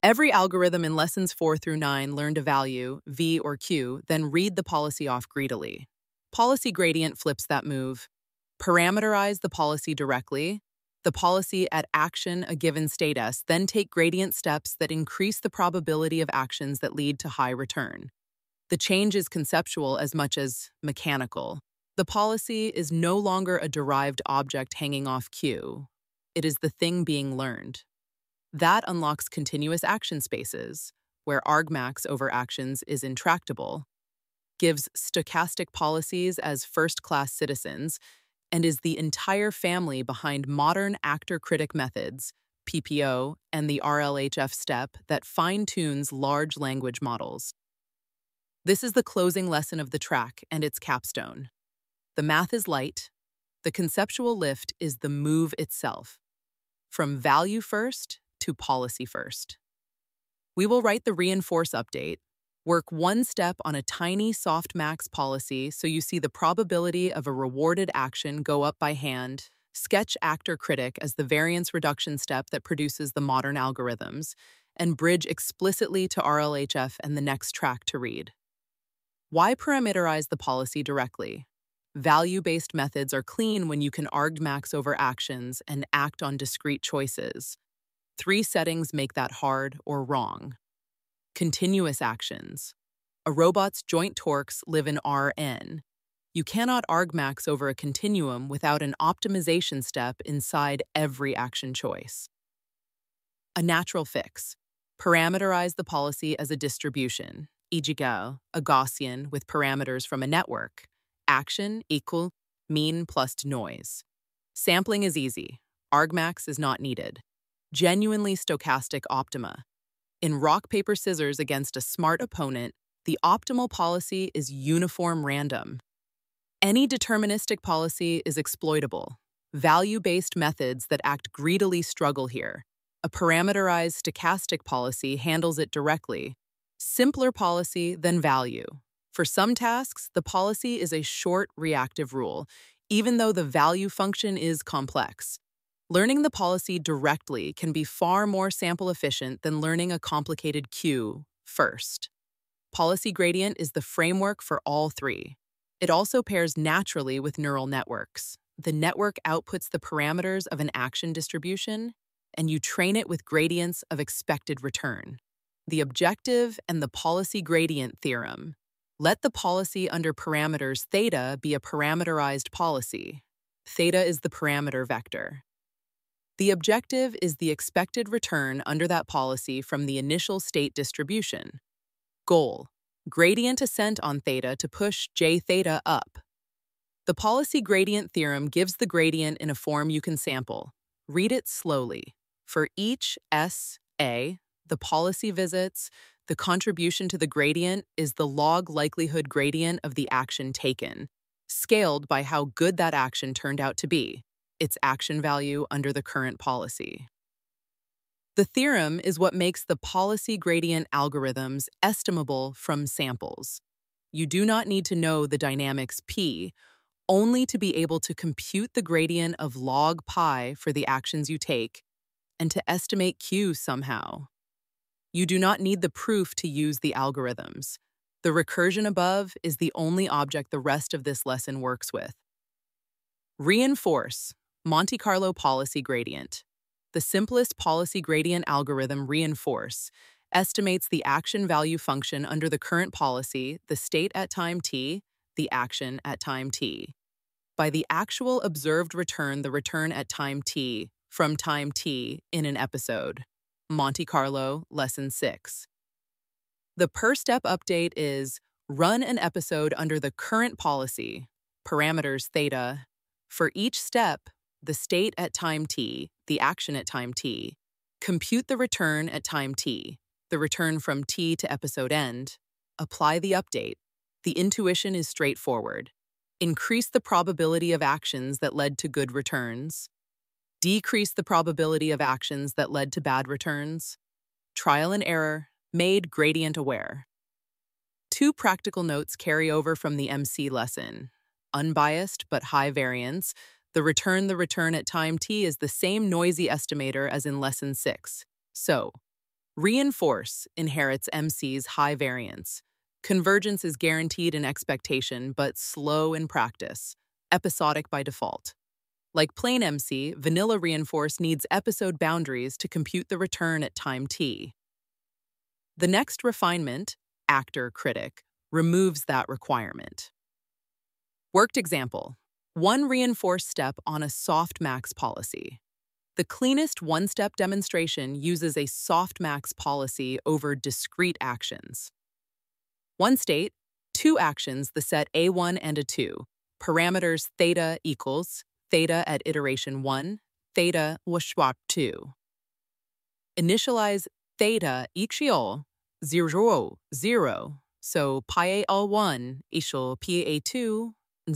Every algorithm in lessons 4 through 9 learned a value, V or Q, then read the policy off greedily. Policy gradient flips that move. Parameterize the policy directly. The policy at action a given state S, then take gradient steps that increase the probability of actions that lead to high return. The change is conceptual as much as mechanical. The policy is no longer a derived object hanging off Q. It is the thing being learned. That unlocks continuous action spaces, where argmax over actions is intractable, gives stochastic policies as first-class citizens, and is the entire family behind modern actor-critic methods, PPO, and the RLHF step that fine-tunes large language models. This is the closing lesson of the track and its capstone. The math is light. The conceptual lift is the move itself. From value first to policy first. We will write the reinforce update, work one step on a tiny softmax policy so you see the probability of a rewarded action go up by hand, sketch actor-critic as the variance reduction step that produces the modern algorithms, and bridge explicitly to RLHF and the next track to read. Why parameterize the policy directly? Value-based methods are clean when you can argmax over actions and act on discrete choices. 3 settings make that hard or wrong. Continuous actions. A robot's joint torques live in Rn. You cannot argmax over a continuum without an optimization step inside every action choice. A natural fix. Parameterize the policy as a distribution, e.g. a Gaussian with parameters from a network. Action equal mean plus noise. Sampling is easy. Argmax is not needed. Genuinely stochastic optima. In rock, paper, scissors against a smart opponent, the optimal policy is uniform random. Any deterministic policy is exploitable. Value-based methods that act greedily struggle here. A parameterized stochastic policy handles it directly. Simpler policy than value. For some tasks, the policy is a short reactive rule, even though the value function is complex. Learning the policy directly can be far more sample efficient than learning a complicated Q first. Policy gradient is the framework for all 3. It also pairs naturally with neural networks. The network outputs the parameters of an action distribution, and you train it with gradients of expected return. The objective and the policy gradient theorem. Let the policy under parameters theta be a parameterized policy. Theta is the parameter vector. The objective is the expected return under that policy from the initial state distribution. Goal: gradient ascent on theta to push j theta up. The policy gradient theorem gives the gradient in a form you can sample. Read it slowly. For each S(a), the policy visits, the contribution to the gradient is the log likelihood gradient of the action taken, scaled by how good that action turned out to be, its action value under the current policy. The theorem is what makes the policy gradient algorithms estimable from samples. You do not need to know the dynamics P, only to be able to compute the gradient of log pi for the actions you take, and to estimate Q somehow. You do not need the proof to use the algorithms. The recursion above is the only object the rest of this lesson works with. Reinforce, Monte Carlo policy gradient. The simplest policy gradient algorithm, reinforce, estimates the action value function under the current policy, the state at time t, the action at time t. By the actual observed return, the return at time t, from time t in an episode. Monte Carlo, Lesson 6. The per-step update is run an episode under the current policy, parameters theta. For each step, the state at time t, the action at time t, compute the return at time t, the return from t to episode end, apply the update. The intuition is straightforward. Increase the probability of actions that led to good returns. Decrease the probability of actions that led to bad returns. Trial and error, made gradient aware. 2 practical notes carry over from the MC lesson. Unbiased but high variance, the return at time t is the same noisy estimator as in lesson 6. So, Reinforce inherits MC's high variance. Convergence is guaranteed in expectation, but slow in practice, episodic by default. Like plain MC, vanilla reinforce needs episode boundaries to compute the return at time t. The next refinement, actor-critic, removes that requirement. Worked example: one reinforce step on a softmax policy. The cleanest one-step demonstration uses a softmax policy over discrete actions. One state, two actions, the set A1 and A2, parameters theta equals theta at iteration 1, theta was swap 2. Initialize theta equal 0, 0, so pi A1 equal PA2,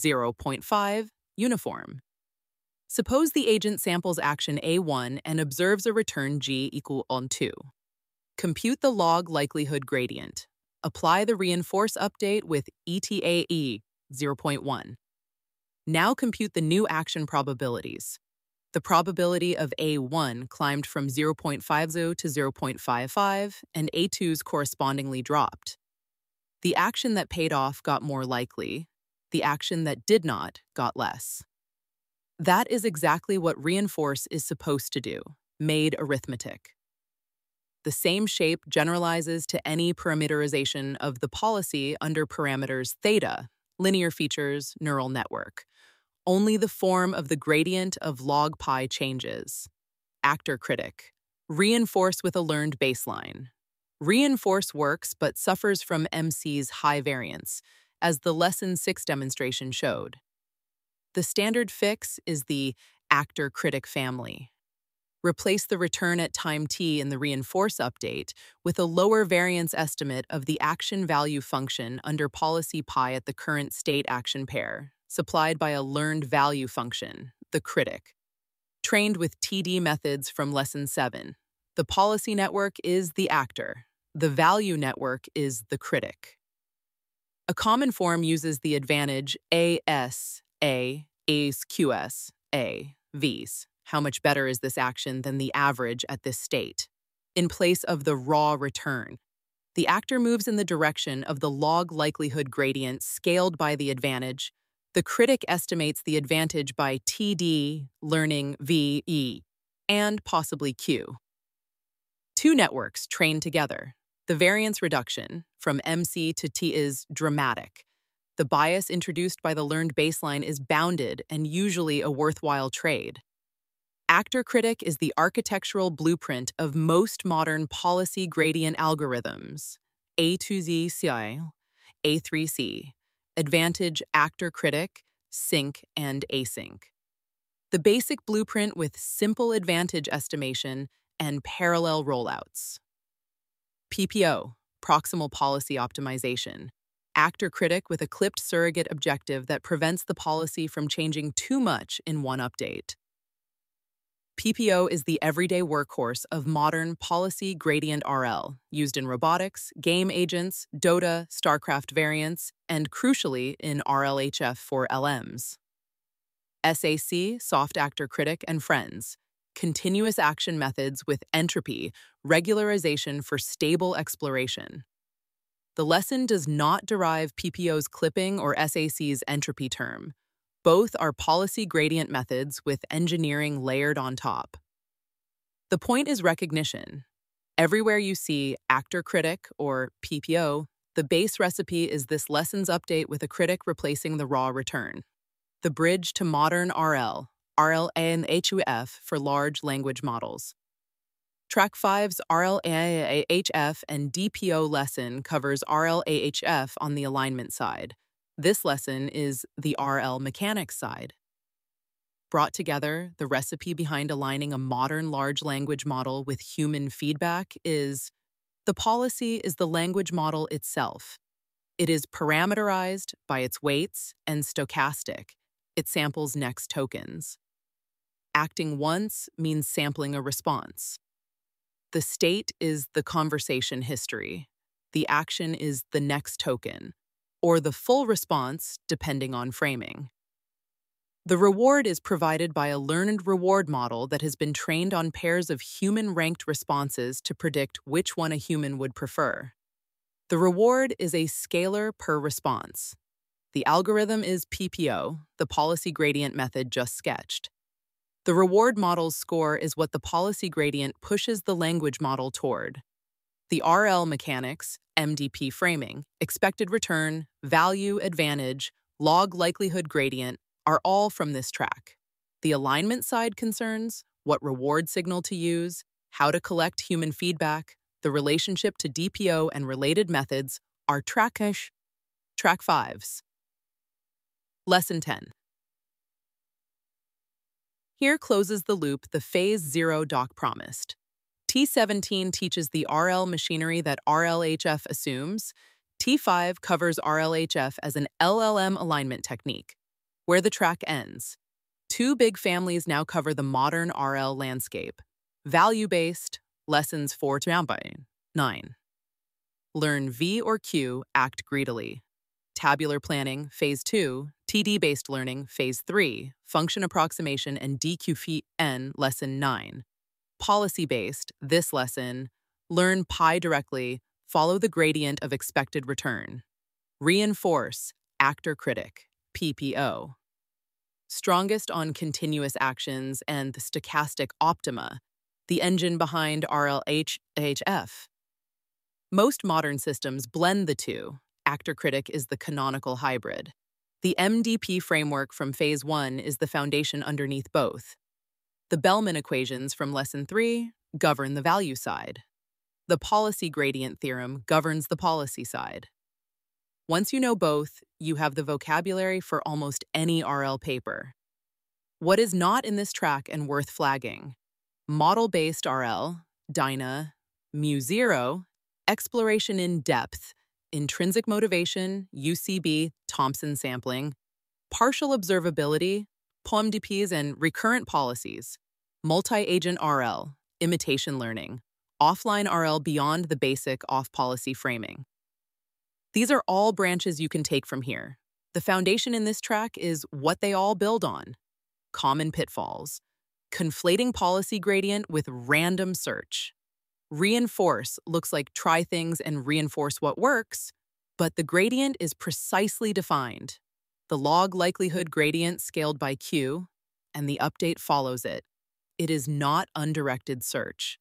0.5, uniform. Suppose the agent samples action A1 and observes a return G equal on 2. Compute the log likelihood gradient. Apply the reinforce update with ETAE 0.1. Now compute the new action probabilities. The probability of A1 climbed from 0.50 to 0.55, and A2's correspondingly dropped. The action that paid off got more likely. The action that did not got less. That is exactly what reinforce is supposed to do, made arithmetic. The same shape generalizes to any parameterization of the policy under parameters theta, linear features, neural network. Only the form of the gradient of log pi changes. Actor-critic. Reinforce with a learned baseline. Reinforce works but suffers from MC's high variance, as the Lesson 6 demonstration showed. The standard fix is the actor-critic family. Replace the return at time t in the reinforce update with a lower variance estimate of the action value function under policy pi at the current state action pair, supplied by a learned value function, the critic. Trained with TD methods from Lesson 7, the policy network is the actor. The value network is the critic. A common form uses the advantage AS, A, A's, QS, A, V's. How much better is this action than the average at this state? In place of the raw return, the actor moves in the direction of the log likelihood gradient scaled by the advantage. The critic estimates the advantage by TD, learning VE, and possibly Q. Two networks trained together. The variance reduction from MC to T is dramatic. The bias introduced by the learned baseline is bounded and usually a worthwhile trade. Actor-critic is the architectural blueprint of most modern policy gradient algorithms. A to Z CI, A3C, advantage actor-critic, sync, and async. The basic blueprint with simple advantage estimation and parallel rollouts. PPO, proximal policy optimization. Actor-critic with a clipped surrogate objective that prevents the policy from changing too much in one update. PPO is the everyday workhorse of modern policy gradient RL, used in robotics, game agents, Dota, StarCraft variants, and crucially in RLHF for LMs. SAC, soft actor-critic, and friends. Continuous action methods with entropy, regularization for stable exploration. The lesson does not derive PPO's clipping or SAC's entropy term. Both are policy gradient methods with engineering layered on top. The point is recognition. Everywhere you see actor-critic or PPO, the base recipe is this lesson's update with a critic replacing the raw return. The bridge to modern RL, RLA and HUF for large language models. Track 5's RLAHF and DPO lesson covers RLAHF on the alignment side. This lesson is the RL mechanics side. Brought together, the recipe behind aligning a modern large language model with human feedback is: the policy is the language model itself. It is parameterized by its weights and stochastic. It samples next tokens. Acting once means sampling a response. The state is the conversation history. The action is the next token, or the full response depending on framing. The reward is provided by a learned reward model that has been trained on pairs of human-ranked responses to predict which one a human would prefer. The reward is a scalar per response. The algorithm is PPO, the policy gradient method just sketched. The reward model's score is what the policy gradient pushes the language model toward. The RL mechanics, MDP framing, expected return, value advantage, log likelihood gradient are all from this track. The alignment side concerns what reward signal to use, how to collect human feedback, the relationship to DPO and related methods are track 5s. Lesson 10. Here closes the loop the Phase 0 doc promised. T17 teaches the RL machinery that RLHF assumes. T5 covers RLHF as an LLM alignment technique, where the track ends. Two big families now cover the modern RL landscape. Value-based, lessons 4 to 9. Learn V or Q, act greedily. Tabular planning, Phase 2, TD-based learning, Phase 3, function approximation and DQFN, Lesson 9. Policy-based, this lesson, learn Pi directly, follow the gradient of expected return. Reinforce, actor-critic, PPO. Strongest on continuous actions and the stochastic optima, the engine behind RLHF. Most modern systems blend the two. Actor-critic is the canonical hybrid. The MDP framework from Phase 1 is the foundation underneath both. The Bellman equations from Lesson 3 govern the value side. The policy gradient theorem governs the policy side. Once you know both, you have the vocabulary for almost any RL paper. What is not in this track and worth flagging? Model-based RL, DINA, Mu0, exploration in depth, intrinsic motivation, UCB, Thompson sampling, partial observability, POMDPs and recurrent policies, multi-agent RL, imitation learning, offline RL beyond the basic off-policy framing. These are all branches you can take from here. The foundation in this track is what they all build on. Common pitfalls. Conflating policy gradient with random search. Reinforce looks like try things and reinforce what works, but the gradient is precisely defined. The log likelihood gradient scaled by Q, and the update follows it. It is not undirected search.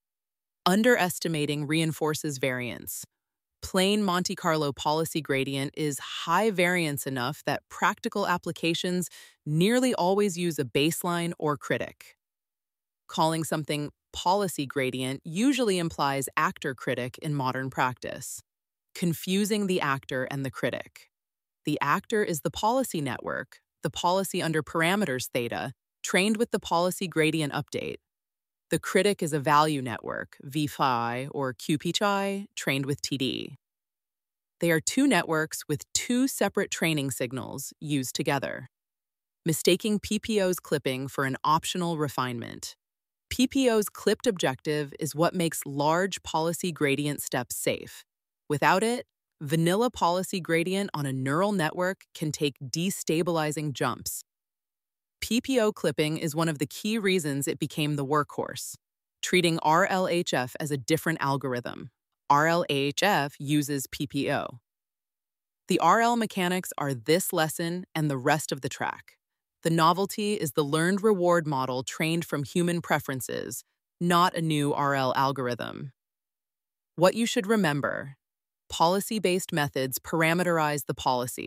Underestimating reinforces variance. Plain Monte Carlo policy gradient is high variance enough that practical applications nearly always use a baseline or critic. Calling something policy gradient usually implies actor-critic in modern practice, confusing the actor and the critic. The actor is the policy network, the policy under parameters theta, trained with the policy gradient update. The critic is a value network, VPHI or QPCHI, trained with TD. They are two networks with two separate training signals used together. Mistaking PPO's clipping for an optional refinement. PPO's clipped objective is what makes large policy gradient steps safe. Without it, vanilla policy gradient on a neural network can take destabilizing jumps. PPO clipping is one of the key reasons it became the workhorse, treating RLHF as a different algorithm. RLHF uses PPO. The RL mechanics are this lesson and the rest of the track. The novelty is the learned reward model trained from human preferences, not a new RL algorithm. What you should remember: policy-based methods parameterize the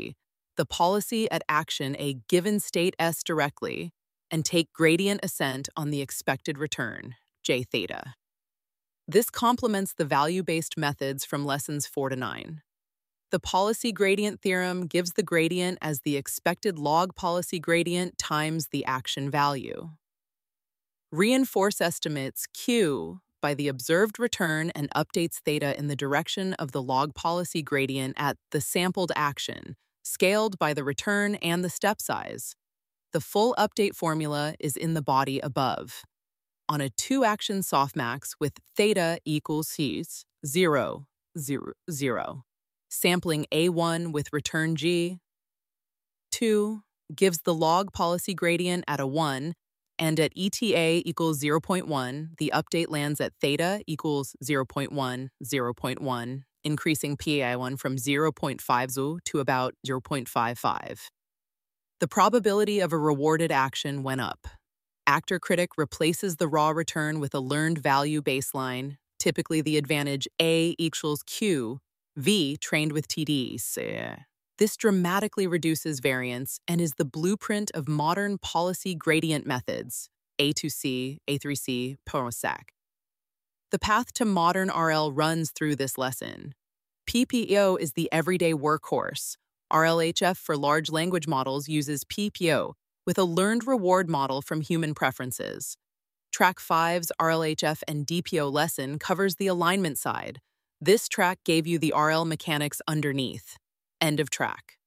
policy at action a given state S directly, and take gradient ascent on the expected return, J theta. This complements the value-based methods from lessons 4 to 9. The policy gradient theorem gives the gradient as the expected log policy gradient times the action value. Reinforce estimates Q by the observed return and updates theta in the direction of the log policy gradient at the sampled action, scaled by the return and the step size. The full update formula is in the body above. On a 2-action softmax with theta equals C's 0, 0, 0. Sampling A1 with return G, 2, gives the log policy gradient at a 1, and at ETA equals 0.1, the update lands at theta equals 0.1, 0.1, increasing PAI1 from 0.50 to about 0.55. The probability of a rewarded action went up. Actor-Critic replaces the raw return with a learned value baseline, typically the advantage A equals Q, V trained with TDs. This dramatically reduces variance and is the blueprint of modern policy gradient methods, A2C, A3C, POSAC. The path to modern RL runs through this lesson. PPO is the everyday workhorse. RLHF for large language models uses PPO with a learned reward model from human preferences. Track 5's RLHF and DPO lesson covers the alignment side. This track gave you the RL mechanics underneath. End of track.